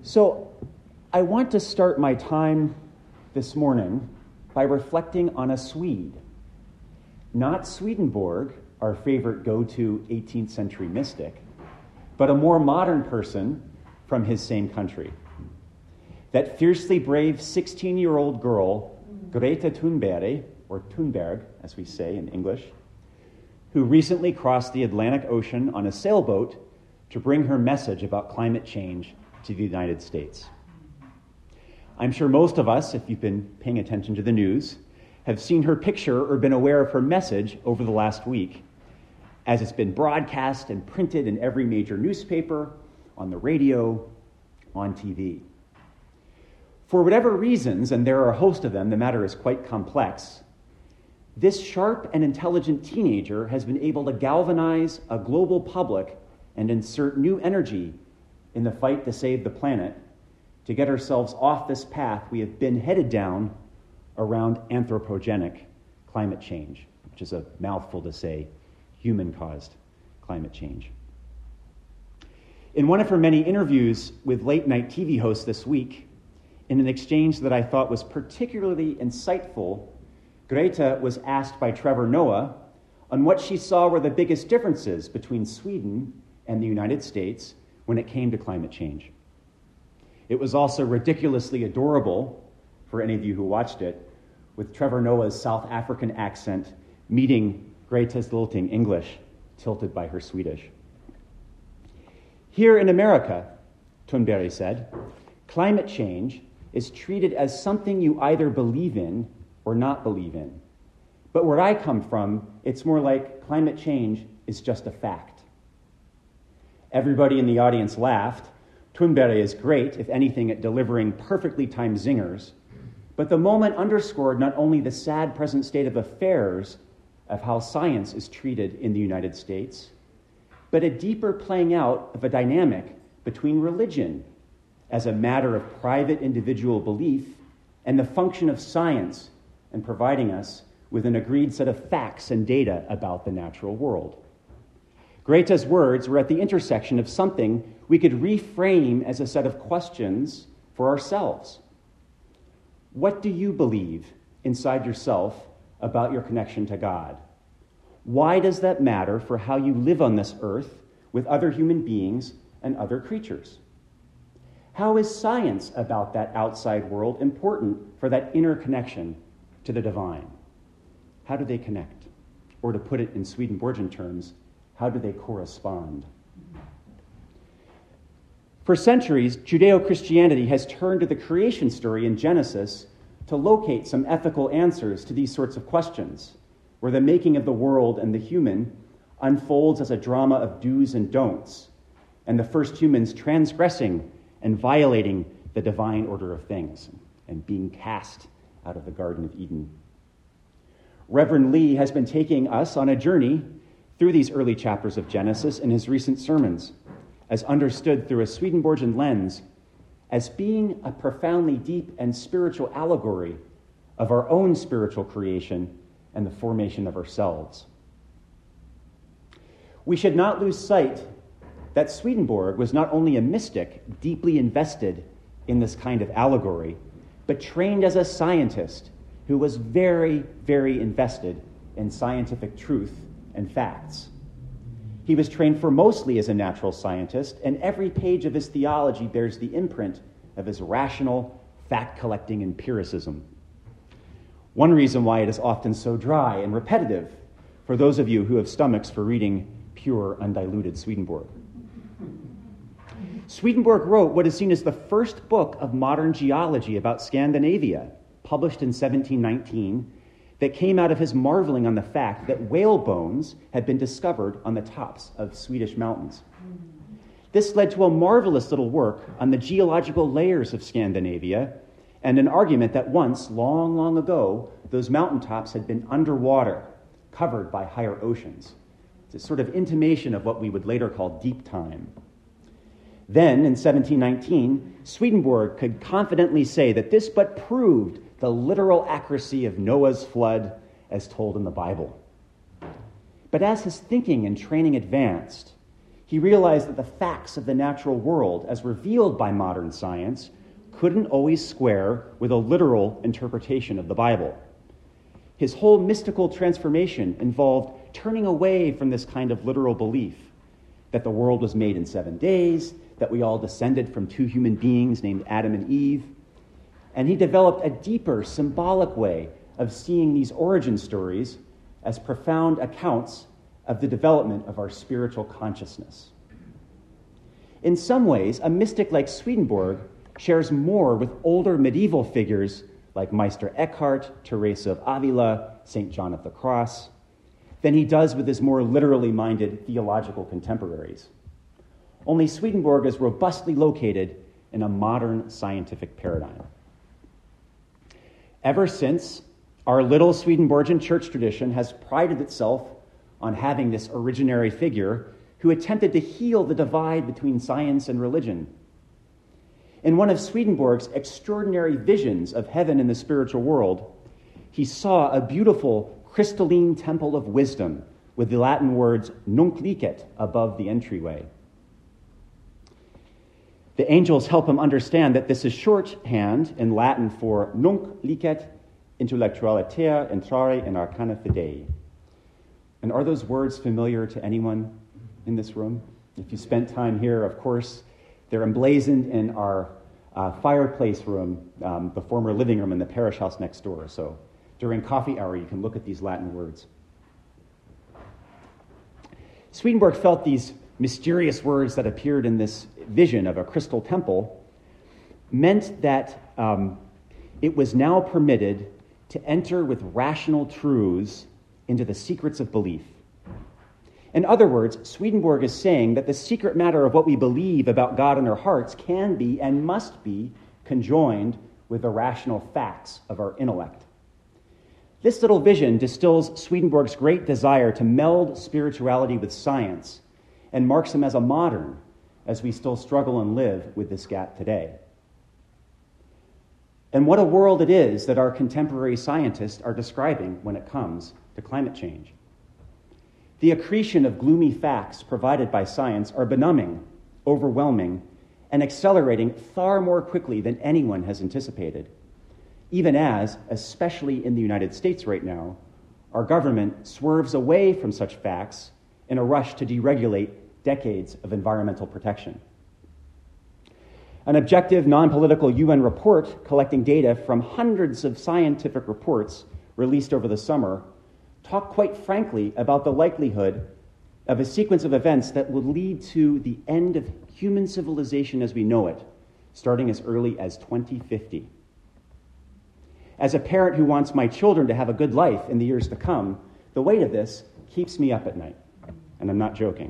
So I want to start my time this morning by reflecting on a Swede. Not Swedenborg, our favorite go-to 18th century mystic, but a more modern person from his same country. That fiercely brave 16-year-old girl, Greta Thunberg, or Thunberg, as we say in English, who recently crossed the Atlantic Ocean on a sailboat to bring her message about climate change to the United States. I'm sure most of us, if you've been paying attention to the news, have seen her picture or been aware of her message over the last week, as it's been broadcast and printed in every major newspaper, on the radio, on TV. For whatever reasons, and there are a host of them, the matter is quite complex, this sharp and intelligent teenager has been able to galvanize a global public and insert new energy in the fight to save the planet, to get ourselves off this path we have been headed down around anthropogenic climate change, which is a mouthful to say human-caused climate change. In one of her many interviews with late-night TV hosts this week, in an exchange that I thought was particularly insightful, Greta was asked by Trevor Noah on what she saw were the biggest differences between Sweden and the United States when it came to climate change. It was also ridiculously adorable, for any of you who watched it, with Trevor Noah's South African accent meeting Greta's lilting English, tilted by her Swedish. Here in America, Thunberg said, climate change is treated as something you either believe in or not believe in. But where I come from, it's more like climate change is just a fact. Everybody in the audience laughed. Thunberg is great, if anything, at delivering perfectly timed zingers, but the moment underscored not only the sad present state of affairs of how science is treated in the United States, but a deeper playing out of a dynamic between religion as a matter of private individual belief and the function of science in providing us with an agreed set of facts and data about the natural world. Greta's words were at the intersection of something we could reframe as a set of questions for ourselves. What do you believe inside yourself about your connection to God? Why does that matter for how you live on this earth with other human beings and other creatures? How is science about that outside world important for that inner connection to the divine? How do they connect? Or to put it in Swedenborgian terms, how do they correspond? For centuries, Judeo-Christianity has turned to the creation story in Genesis to locate some ethical answers to these sorts of questions, where the making of the world and the human unfolds as a drama of do's and don'ts, and the first humans transgressing and violating the divine order of things and being cast out of the Garden of Eden. Reverend Lee has been taking us on a journey through these early chapters of Genesis in his recent sermons, as understood through a Swedenborgian lens, as being a profoundly deep and spiritual allegory of our own spiritual creation and the formation of ourselves. We should not lose sight that Swedenborg was not only a mystic deeply invested in this kind of allegory, but trained as a scientist who was very, very invested in scientific truth and facts. He was trained foremostly as a natural scientist, and every page of his theology bears the imprint of his rational, fact-collecting empiricism. One reason why it is often so dry and repetitive for those of you who have stomachs for reading pure, undiluted Swedenborg. Swedenborg wrote what is seen as the first book of modern geology about Scandinavia, published in 1719, that came out of his marveling on the fact that whale bones had been discovered on the tops of Swedish mountains. This led to a marvelous little work on the geological layers of Scandinavia and an argument that once, long, long ago, those mountaintops had been underwater, covered by higher oceans. It's a sort of intimation of what we would later call deep time. Then, in 1719, Swedenborg could confidently say that this but proved the literal accuracy of Noah's flood as told in the Bible. But as his thinking and training advanced, he realized that the facts of the natural world, as revealed by modern science, couldn't always square with a literal interpretation of the Bible. His whole mystical transformation involved turning away from this kind of literal belief that the world was made in 7 days, that we all descended from 2 human beings named Adam and Eve. And he developed a deeper, symbolic way of seeing these origin stories as profound accounts of the development of our spiritual consciousness. In some ways, a mystic like Swedenborg shares more with older medieval figures like Meister Eckhart, Teresa of Avila, St. John of the Cross, than he does with his more literally minded theological contemporaries. Only Swedenborg is robustly located in a modern scientific paradigm. Ever since, our little Swedenborgian church tradition has prided itself on having this originary figure who attempted to heal the divide between science and religion. In one of Swedenborg's extraordinary visions of heaven and the spiritual world, he saw a beautiful crystalline temple of wisdom with the Latin words nunc licet above the entryway. The angels help him understand that this is shorthand in Latin for nunc licet intellectualiter entrare in arcana fidei. And are those words familiar to anyone in this room? If you spent time here, of course, they're emblazoned in our fireplace room, the former living room in the parish house next door. So during coffee hour, you can look at these Latin words. Swedenborg felt these mysterious words that appeared in this vision of a crystal temple meant that it was now permitted to enter with rational truths into the secrets of belief. In other words, Swedenborg is saying that the secret matter of what we believe about God in our hearts can be and must be conjoined with the rational facts of our intellect. This little vision distills Swedenborg's great desire to meld spirituality with science and marks him as a modern, as we still struggle and live with this gap today. And what a world it is that our contemporary scientists are describing when it comes to climate change. The accretion of gloomy facts provided by science are benumbing, overwhelming, and accelerating far more quickly than anyone has anticipated, even as, especially in the United States right now, our government swerves away from such facts in a rush to deregulate decades of environmental protection. An objective, non-political UN report collecting data from hundreds of scientific reports released over the summer talk quite frankly about the likelihood of a sequence of events that would lead to the end of human civilization as we know it, starting as early as 2050. As a parent who wants my children to have a good life in the years to come, the weight of this keeps me up at night, and I'm not joking.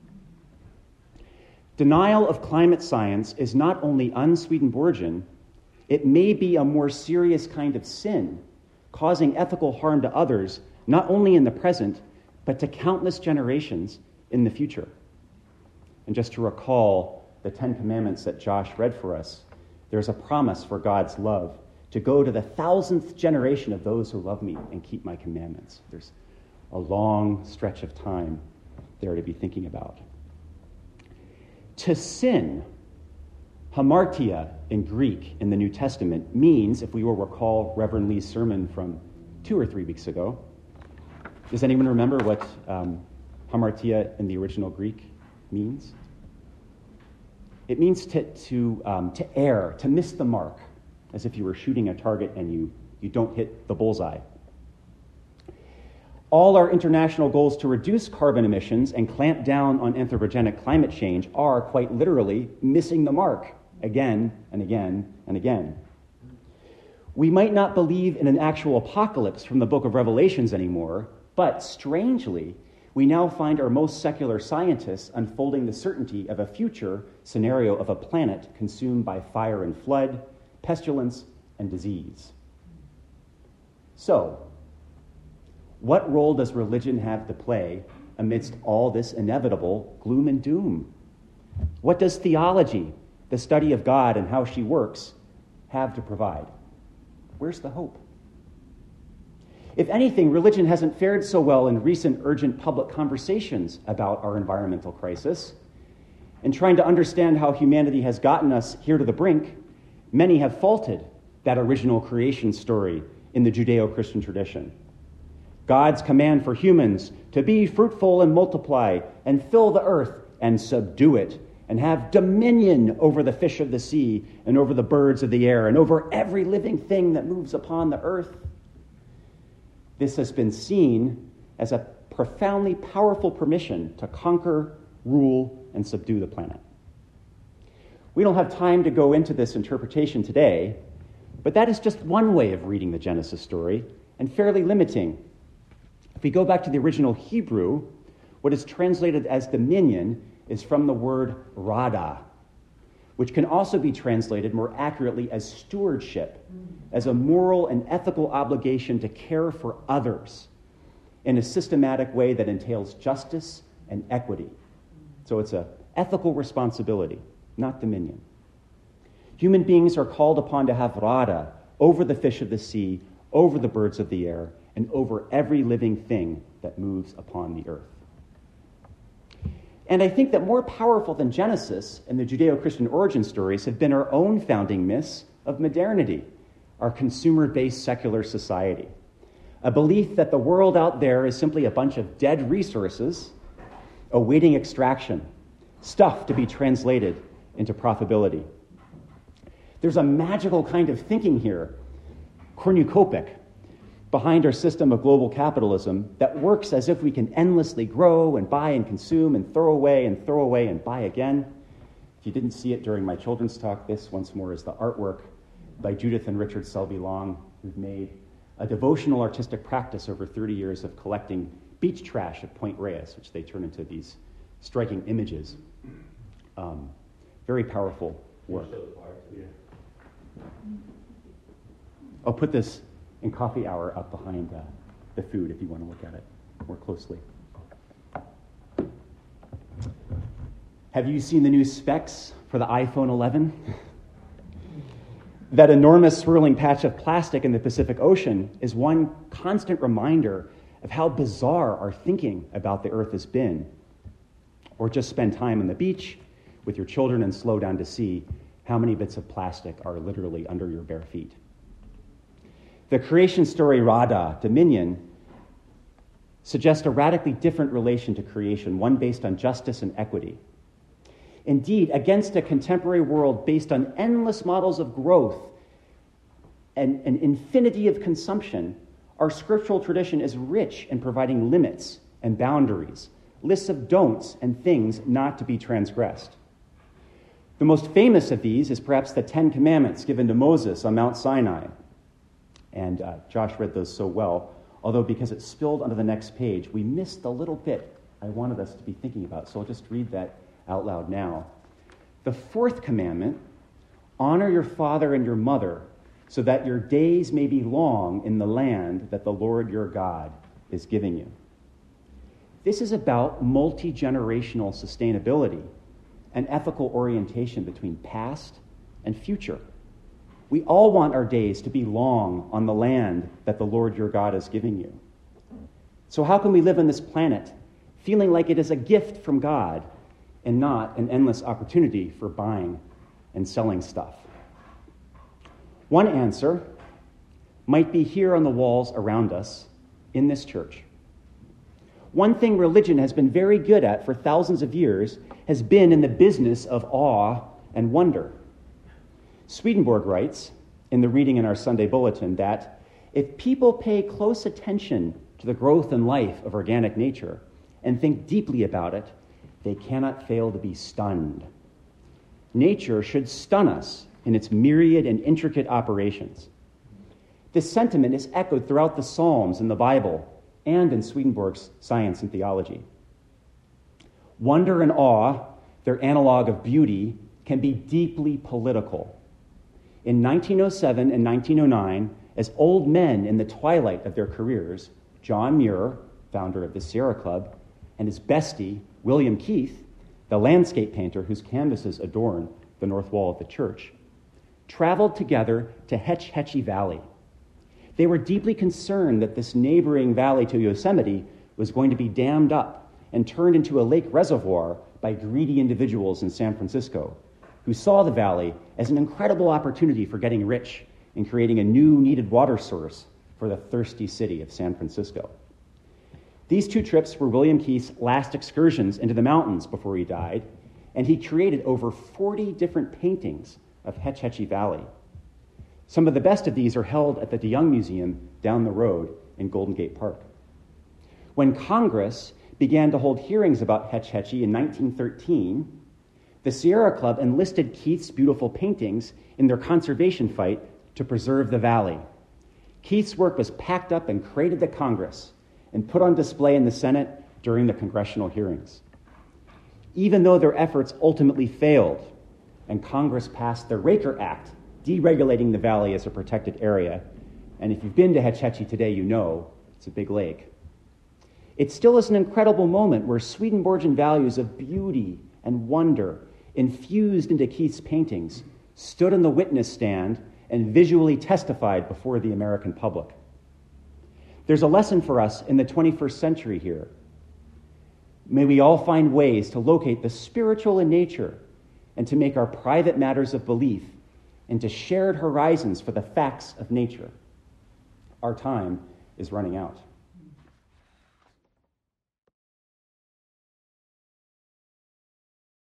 Denial of climate science is not only un-Swedenborgian, it may be a more serious kind of sin, causing ethical harm to others, not only in the present, but to countless generations in the future. And just to recall the 10 Commandments that Josh read for us, there's a promise for God's love to go to the 1,000th generation of those who love me and keep my commandments. There's a long stretch of time there to be thinking about. To sin, hamartia in Greek in the New Testament, means, if we will recall Reverend Lee's sermon from 2 or 3 weeks ago, does anyone remember what hamartia in the original Greek means? It means to err, to miss the mark, as if you were shooting a target and you don't hit the bullseye. All our international goals to reduce carbon emissions and clamp down on anthropogenic climate change are, quite literally, missing the mark again and again and again. We might not believe in an actual apocalypse from the book of Revelations anymore, but strangely, we now find our most secular scientists unfolding the certainty of a future scenario of a planet consumed by fire and flood, pestilence, and disease. So, what role does religion have to play amidst all this inevitable gloom and doom? What does theology, the study of God and how she works, have to provide? Where's the hope? If anything, religion hasn't fared so well in recent urgent public conversations about our environmental crisis, In trying to understand how humanity has gotten us here to the brink, many have faulted that original creation story in the Judeo-Christian tradition. God's command for humans to be fruitful and multiply and fill the earth and subdue it and have dominion over the fish of the sea and over the birds of the air and over every living thing that moves upon the earth. This has been seen as a profoundly powerful permission to conquer, rule, and subdue the planet. We don't have time to go into this interpretation today, but that is just one way of reading the Genesis story and fairly limiting. If we go back to the original Hebrew, what is translated as dominion is from the word rada, which can also be translated more accurately as stewardship, as a moral and ethical obligation to care for others in a systematic way that entails justice and equity. So it's an ethical responsibility, not dominion. Human beings are called upon to have rada over the fish of the sea, over the birds of the air, and over every living thing that moves upon the earth. And I think that more powerful than Genesis and the Judeo-Christian origin stories have been our own founding myths of modernity, our consumer-based secular society. A belief that the world out there is simply a bunch of dead resources awaiting extraction, stuff to be translated into profitability. There's a magical kind of thinking here, cornucopic, behind our system of global capitalism that works as if we can endlessly grow and buy and consume and throw away and buy again. If you didn't see it during my children's talk, this once more is the artwork by Judith and Richard Selby Long, who've made a devotional artistic practice over 30 years of collecting beach trash at Point Reyes, which they turn into these striking images. Very powerful work. I'll put this in coffee hour up behind the food if you want to look at it more closely. Have you seen the new specs for the iPhone 11? That enormous swirling patch of plastic in the Pacific Ocean is one constant reminder of how bizarre our thinking about the earth has been. Or just spend time on the beach with your children and slow down to see how many bits of plastic are literally under your bare feet. The creation story Rada, dominion, suggests a radically different relation to creation, one based on justice and equity. Indeed, against a contemporary world based on endless models of growth and an infinity of consumption, our scriptural tradition is rich in providing limits and boundaries, lists of don'ts and things not to be transgressed. The most famous of these is perhaps the Ten Commandments given to Moses on Mount Sinai. And Josh read those so well, although because it spilled onto the next page, we missed the little bit I wanted us to be thinking about. So I'll just read that out loud now. The fourth commandment, honor your father and your mother, so that your days may be long in the land that the Lord your God is giving you. This is about multi-generational sustainability and ethical orientation between past and future. We all want our days to be long on the land that the Lord your God is giving you. So how can we live on this planet feeling like it is a gift from God and not an endless opportunity for buying and selling stuff? One answer might be here on the walls around us in this church. One thing religion has been very good at for thousands of years has been in the business of awe and wonder. Swedenborg writes in the reading in our Sunday bulletin that if people pay close attention to the growth and life of organic nature and think deeply about it, they cannot fail to be stunned. Nature should stun us in its myriad and intricate operations. This sentiment is echoed throughout the Psalms in the Bible and in Swedenborg's Science and Theology. Wonder and awe, their analog of beauty, can be deeply political. In 1907 and 1909, as old men in the twilight of their careers, John Muir, founder of the Sierra Club, and his bestie, William Keith, the landscape painter whose canvases adorn the north wall of the church, traveled together to Hetch Hetchy Valley. They were deeply concerned that this neighboring valley to Yosemite was going to be dammed up and turned into a lake reservoir by greedy individuals in San Francisco who saw the valley as an incredible opportunity for getting rich and creating a new needed water source for the thirsty city of San Francisco. These two trips were William Keith's last excursions into the mountains before he died, and he created over 40 different paintings of Hetch Hetchy Valley. Some of the best of these are held at the DeYoung Museum down the road in Golden Gate Park. When Congress began to hold hearings about Hetch Hetchy in 1913, the Sierra Club enlisted Keith's beautiful paintings in their conservation fight to preserve the valley. Keith's work was packed up and crated to Congress and put on display in the Senate during the congressional hearings. Even though their efforts ultimately failed and Congress passed the Raker Act, deregulating the valley as a protected area, and if you've been to Hetch Hetchy today, you know it's a big lake. It still is an incredible moment where Swedenborgian values of beauty and wonder infused into Keith's paintings stood on the witness stand and visually testified before the American public. There's a lesson for us in the 21st century here. May we all find ways to locate the spiritual in nature and to make our private matters of belief into shared horizons for the facts of nature. Our time is running out.